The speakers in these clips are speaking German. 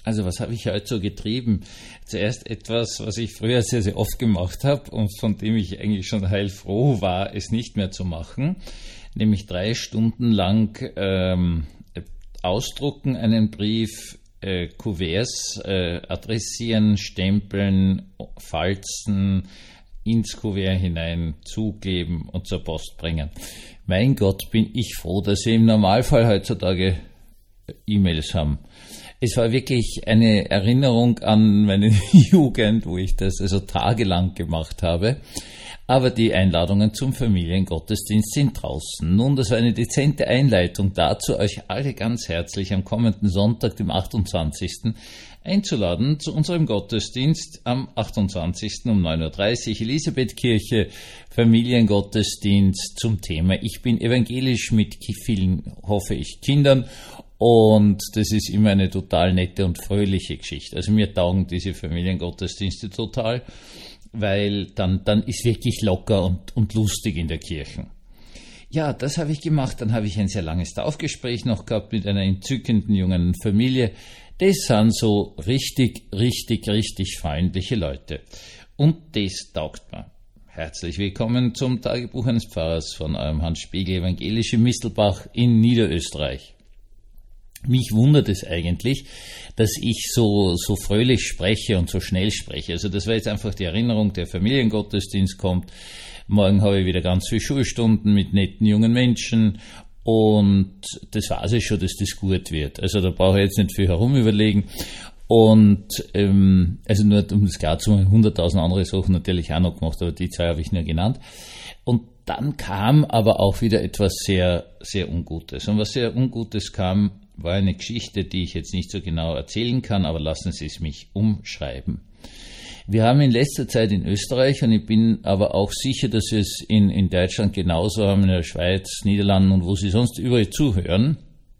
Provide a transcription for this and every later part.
Also was habe ich heute so getrieben? Zuerst etwas, was ich früher sehr, sehr oft gemacht habe und von dem ich eigentlich schon heilfroh war, es nicht mehr zu machen, nämlich 3 Stunden lang ausdrucken, einen Brief, Kuverts adressieren, stempeln, falzen, ins Kuvert hinein zugeben und zur Post bringen. Mein Gott, bin ich froh, dass Sie im Normalfall heutzutage E-Mails haben. Es war wirklich eine Erinnerung an meine Jugend, wo ich das also tagelang gemacht habe. Aber die Einladungen zum Familiengottesdienst sind draußen. Nun, das war eine dezente Einleitung dazu, euch alle ganz herzlich am kommenden Sonntag, dem 28. einzuladen zu unserem Gottesdienst am 28. um 9.30 Uhr, Elisabethkirche, Familiengottesdienst zum Thema Ich bin evangelisch mit vielen, hoffe ich, Kindern. Und das ist immer eine total nette und fröhliche Geschichte. Also mir taugen diese Familiengottesdienste total, weil dann ist wirklich locker und lustig in der Kirche. Ja, das habe ich gemacht. Dann habe ich ein sehr langes Taufgespräch noch gehabt mit einer entzückenden jungen Familie. Das sind so richtig freundliche Leute. Und das taugt mir. Herzlich willkommen zum Tagebuch eines Pfarrers von eurem Hans Spiegel, evangelisch in Mistelbach in Niederösterreich. Mich wundert es eigentlich, dass ich so fröhlich spreche und so schnell spreche. Also das war jetzt einfach die Erinnerung, der Familiengottesdienst kommt. Morgen habe ich wieder ganz viele Schulstunden mit netten jungen Menschen und das weiß ich schon, dass das gut wird. Also da brauche ich jetzt nicht viel herumüberlegen. Und also nur um das klar zu machen, 100.000 andere Sachen natürlich auch noch gemacht, aber die 2 habe ich nur genannt. Und dann kam aber auch wieder etwas sehr, sehr Ungutes. Und was sehr Ungutes kam, war eine Geschichte, die ich jetzt nicht so genau erzählen kann, aber lassen Sie es mich umschreiben. Wir haben in letzter Zeit in Österreich, und ich bin aber auch sicher, dass wir es in Deutschland genauso haben, in der Schweiz, Niederlanden und wo Sie sonst überall zuhören,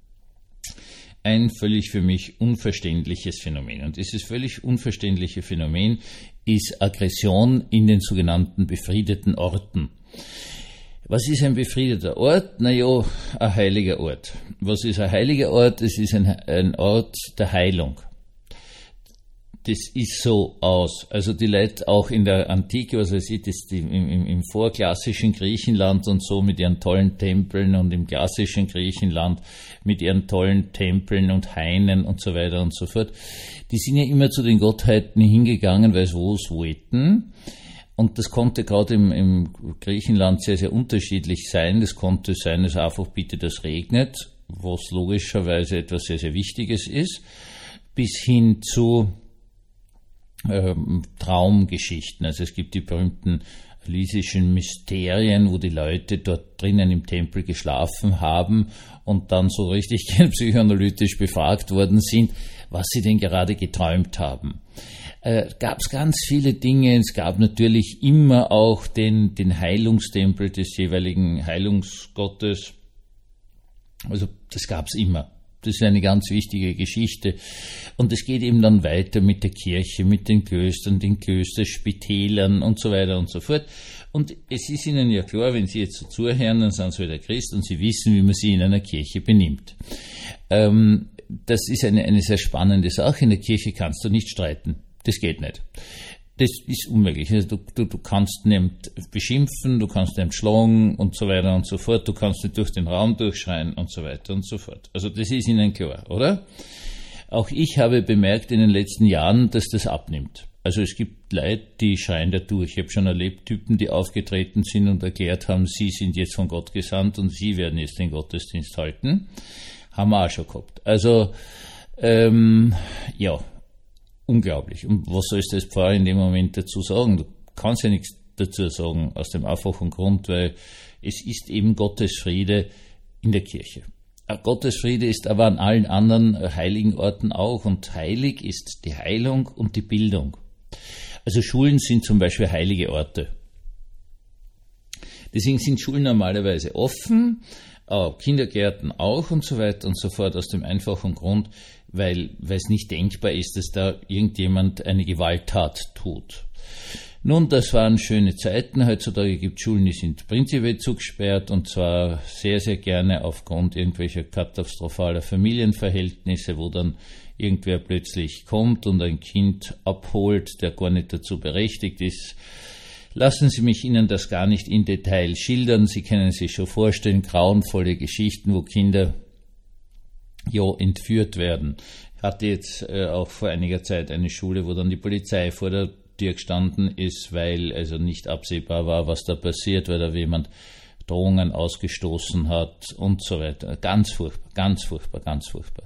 ein völlig für mich unverständliches Phänomen. Und dieses völlig unverständliche Phänomen ist Aggression in den sogenannten befriedeten Orten. Was ist ein befriedeter Ort? Naja, ein heiliger Ort. Was ist ein heiliger Ort? Es ist ein Ort der Heilung. Das ist so aus. Also die Leute auch in der Antike, was weiß ich, im vorklassischen Griechenland und so mit ihren tollen Tempeln und im klassischen Griechenland mit ihren tollen Tempeln und Hainen und so weiter und so fort, die sind ja immer zu den Gottheiten hingegangen, weil sie wo es wollten. Und das konnte gerade im Griechenland sehr, sehr unterschiedlich sein. Das konnte sein, dass einfach bitte das regnet, was logischerweise etwas sehr, sehr Wichtiges ist, bis hin zu Traumgeschichten. Also es gibt die berühmten elysischen Mysterien, wo die Leute dort drinnen im Tempel geschlafen haben und dann so richtig psychoanalytisch befragt worden sind, was sie denn gerade geträumt haben. Gab es ganz viele Dinge. Es gab natürlich immer auch den Heilungstempel des jeweiligen Heilungsgottes. Also das gab es immer. Das ist eine ganz wichtige Geschichte. Und es geht eben dann weiter mit der Kirche, mit den Klöstern, den Klösterspitälern und so weiter und so fort. Und es ist Ihnen ja klar, wenn Sie jetzt so zuhören, dann sind Sie wieder Christ und Sie wissen, wie man sich in einer Kirche benimmt. Das ist eine sehr spannende Sache. In der Kirche kannst du nicht streiten. Das geht nicht. Das ist unmöglich. Also du kannst nicht beschimpfen, du kannst nicht schlagen und so weiter und so fort. Du kannst nicht durch den Raum durchschreien und so weiter und so fort. Also das ist Ihnen klar, oder? Auch ich habe bemerkt in den letzten Jahren, dass das abnimmt. Also es gibt Leute, die schreien da durch. Ich habe schon erlebt, Typen, die aufgetreten sind und erklärt haben, sie sind jetzt von Gott gesandt und sie werden jetzt den Gottesdienst halten. Haben wir auch schon gehabt. Also, ja, unglaublich. Und was sollst du als Pfarrer in dem Moment dazu sagen? Du kannst ja nichts dazu sagen, aus dem einfachen Grund, weil es ist eben Gottes Friede in der Kirche. Gottes Friede ist aber an allen anderen heiligen Orten auch. Und heilig ist die Heilung und die Bildung. Also Schulen sind zum Beispiel heilige Orte. Deswegen sind Schulen normalerweise offen, Kindergärten auch und so weiter und so fort, aus dem einfachen Grund, weil es nicht denkbar ist, dass da irgendjemand eine Gewalttat tut. Nun, das waren schöne Zeiten. Heutzutage gibt es Schulen, die sind prinzipiell zugesperrt und zwar sehr, sehr gerne aufgrund irgendwelcher katastrophaler Familienverhältnisse, wo dann irgendwer plötzlich kommt und ein Kind abholt, der gar nicht dazu berechtigt ist. Lassen Sie mich Ihnen das gar nicht in Detail schildern. Sie können sich schon vorstellen, grauenvolle Geschichten, wo Kinder entführt werden. Ich hatte jetzt auch vor einiger Zeit eine Schule, wo dann die Polizei vor der Tür gestanden ist, weil also nicht absehbar war, was da passiert, weil da jemand Drohungen ausgestoßen hat und so weiter. Ganz furchtbar, ganz furchtbar, ganz furchtbar.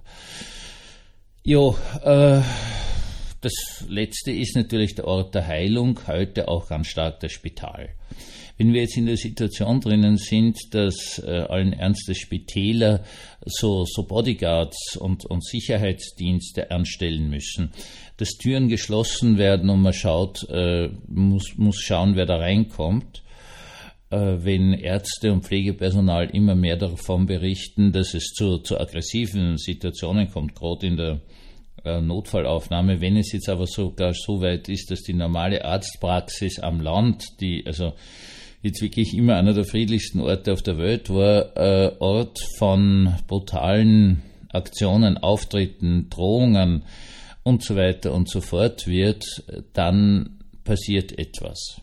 Das Letzte ist natürlich der Ort der Heilung, heute auch ganz stark das Spital. Wenn wir jetzt in der Situation drinnen sind, dass allen Ernstes Spitäler so Bodyguards und Sicherheitsdienste anstellen müssen, dass Türen geschlossen werden und man muss schauen, wer da reinkommt, wenn Ärzte und Pflegepersonal immer mehr davon berichten, dass es zu aggressiven Situationen kommt, gerade in der Notfallaufnahme. Wenn es jetzt aber sogar so weit ist, dass die normale Arztpraxis am Land, die also jetzt wirklich immer einer der friedlichsten Orte auf der Welt war, Ort von brutalen Aktionen, Auftritten, Drohungen und so weiter und so fort wird, dann passiert etwas.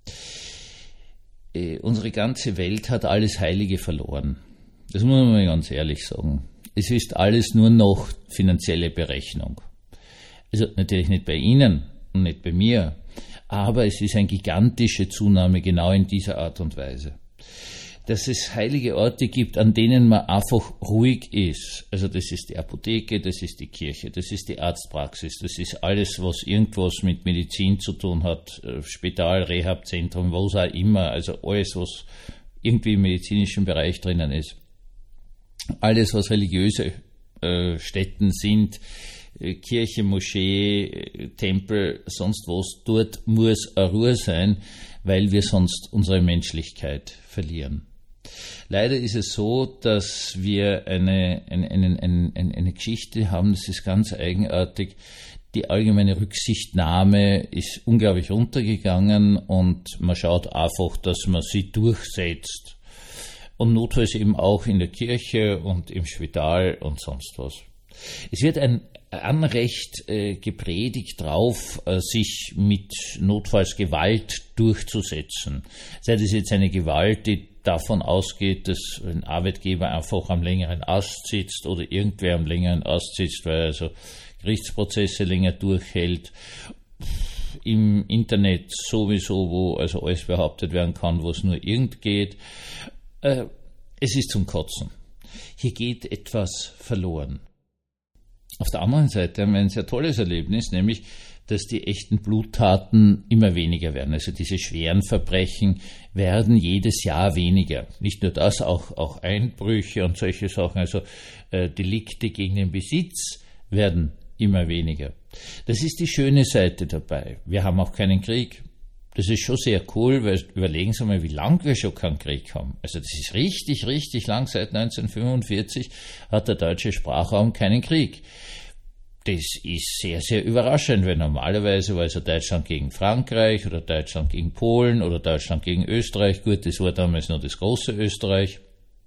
Unsere ganze Welt hat alles Heilige verloren. Das muss man mal ganz ehrlich sagen. Es ist alles nur noch finanzielle Berechnung. Also natürlich nicht bei Ihnen und nicht bei mir, aber es ist eine gigantische Zunahme genau in dieser Art und Weise. Dass es heilige Orte gibt, an denen man einfach ruhig ist. Also das ist die Apotheke, das ist die Kirche, das ist die Arztpraxis, das ist alles, was irgendwas mit Medizin zu tun hat, Spital, Rehabzentrum, was auch immer, also alles, was irgendwie im medizinischen Bereich drinnen ist. Alles, was religiöse Stätten sind, Kirche, Moschee, Tempel, sonst was, dort muss eine Ruhe sein, weil wir sonst unsere Menschlichkeit verlieren. Leider ist es so, dass wir eine Geschichte haben, das ist ganz eigenartig. Die allgemeine Rücksichtnahme ist unglaublich runtergegangen und man schaut einfach, dass man sie durchsetzt. Und notfalls eben auch in der Kirche und im Spital und sonst was. Es wird ein Anrecht gepredigt drauf, sich mit notfalls Gewalt durchzusetzen. Sei das jetzt eine Gewalt, die davon ausgeht, dass ein Arbeitgeber einfach am längeren Ast sitzt oder irgendwer am längeren Ast sitzt, weil er also Gerichtsprozesse länger durchhält. Im Internet sowieso, wo also alles behauptet werden kann, was nur irgend geht. Es ist zum Kotzen. Hier geht etwas verloren. Auf der anderen Seite haben wir ein sehr tolles Erlebnis, nämlich, dass die echten Bluttaten immer weniger werden. Also diese schweren Verbrechen werden jedes Jahr weniger. Nicht nur das, auch Einbrüche und solche Sachen, also Delikte gegen den Besitz werden immer weniger. Das ist die schöne Seite dabei. Wir haben auch keinen Krieg. Das ist schon sehr cool, weil überlegen Sie mal, wie lange wir schon keinen Krieg haben. Also das ist richtig, richtig lang. Seit 1945 hat der deutsche Sprachraum keinen Krieg. Das ist sehr, sehr überraschend, weil normalerweise war also Deutschland gegen Frankreich oder Deutschland gegen Polen oder Deutschland gegen Österreich. Gut, das war damals noch das große Österreich.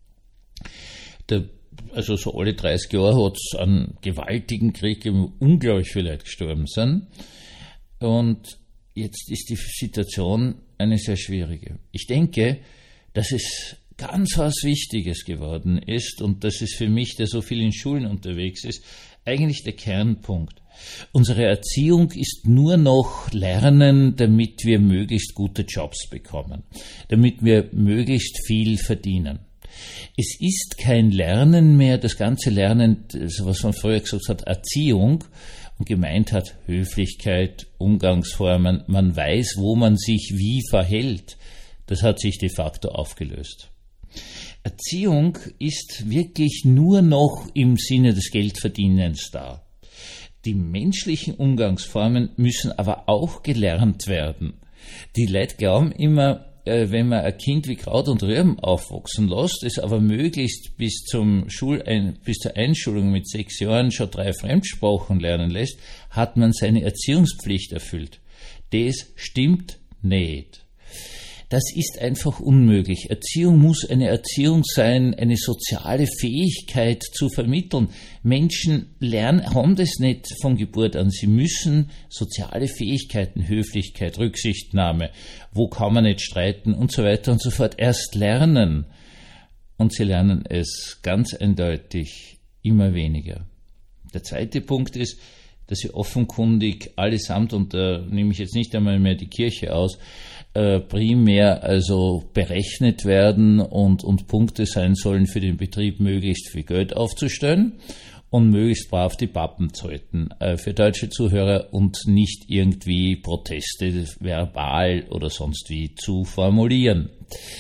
Also so alle 30 Jahre hat es einen gewaltigen Krieg gegeben, wo unglaublich viele Leute gestorben sind. Und jetzt ist die Situation eine sehr schwierige. Ich denke, dass es ganz was Wichtiges geworden ist und das ist für mich, der so viel in Schulen unterwegs ist, eigentlich der Kernpunkt. Unsere Erziehung ist nur noch Lernen, damit wir möglichst gute Jobs bekommen, damit wir möglichst viel verdienen. Es ist kein Lernen mehr, das ganze Lernen, was man früher gesagt hat, Erziehung, und gemeint hat Höflichkeit, Umgangsformen, man weiß, wo man sich wie verhält. Das hat sich de facto aufgelöst. Erziehung ist wirklich nur noch im Sinne des Geldverdienens da. Die menschlichen Umgangsformen müssen aber auch gelernt werden. Die Leute glauben immer, wenn man ein Kind wie Kraut und Rüben aufwachsen lässt, es aber möglichst bis zur Einschulung mit 6 Jahren schon 3 Fremdsprachen lernen lässt, hat man seine Erziehungspflicht erfüllt. Das stimmt nicht. Das ist einfach unmöglich. Erziehung muss eine Erziehung sein, eine soziale Fähigkeit zu vermitteln. Menschen haben das nicht von Geburt an. Sie müssen soziale Fähigkeiten, Höflichkeit, Rücksichtnahme, wo kann man nicht streiten und so weiter und so fort erst lernen. Und sie lernen es ganz eindeutig immer weniger. Der zweite Punkt ist, dass sie offenkundig allesamt, und da nehme ich jetzt nicht einmal mehr die Kirche aus, primär also berechnet werden und Punkte sein sollen für den Betrieb, möglichst viel Geld aufzustellen und möglichst brav die Pappen zollten für deutsche Zuhörer und nicht irgendwie Proteste verbal oder sonst wie zu formulieren.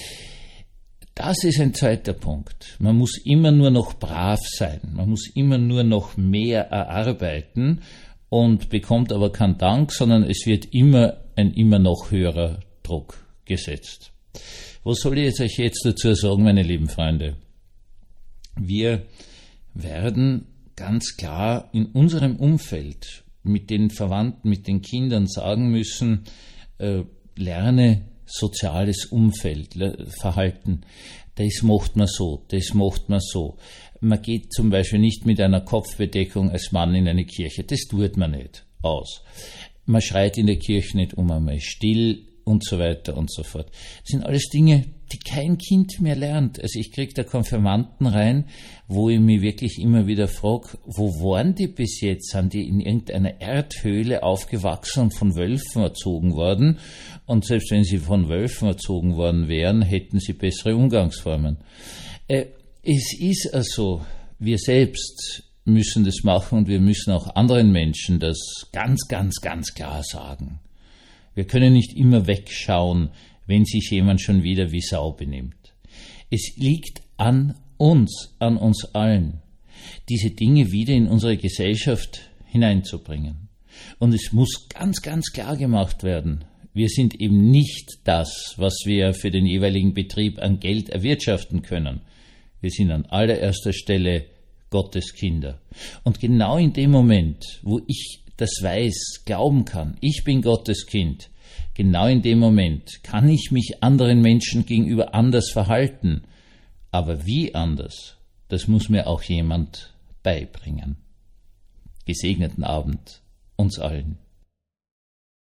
Das ist ein zweiter Punkt. Man muss immer nur noch brav sein. Man muss immer nur noch mehr erarbeiten und bekommt aber keinen Dank, sondern es wird immer ein immer noch höherer Druck gesetzt. Was soll ich euch jetzt dazu sagen, meine lieben Freunde? Wir werden ganz klar in unserem Umfeld mit den Verwandten, mit den Kindern sagen müssen, lerne soziales Umfeld, Verhalten, das macht man so, das macht man so. Man geht zum Beispiel nicht mit einer Kopfbedeckung als Mann in eine Kirche, das tut man nicht aus. Man schreit in der Kirche nicht einmal still und so weiter und so fort. Das sind alles Dinge, die kein Kind mehr lernt. Also ich kriege da Konfirmanden rein, wo ich mich wirklich immer wieder frage, wo waren die bis jetzt? Sind die in irgendeiner Erdhöhle aufgewachsen und von Wölfen erzogen worden? Und selbst wenn sie von Wölfen erzogen worden wären, hätten sie bessere Umgangsformen. Es ist also, wir selbst müssen das machen und wir müssen auch anderen Menschen das ganz, ganz, ganz klar sagen. Wir können nicht immer wegschauen, wenn sich jemand schon wieder wie Sau benimmt. Es liegt an uns allen, diese Dinge wieder in unsere Gesellschaft hineinzubringen. Und es muss ganz, ganz klar gemacht werden, wir sind eben nicht das, was wir für den jeweiligen Betrieb an Geld erwirtschaften können. Wir sind an allererster Stelle Gottes Kinder. Und genau in dem Moment, wo ich das weiß, glauben kann, ich bin Gottes Kind, genau in dem Moment kann ich mich anderen Menschen gegenüber anders verhalten. Aber wie anders, das muss mir auch jemand beibringen. Gesegneten Abend uns allen.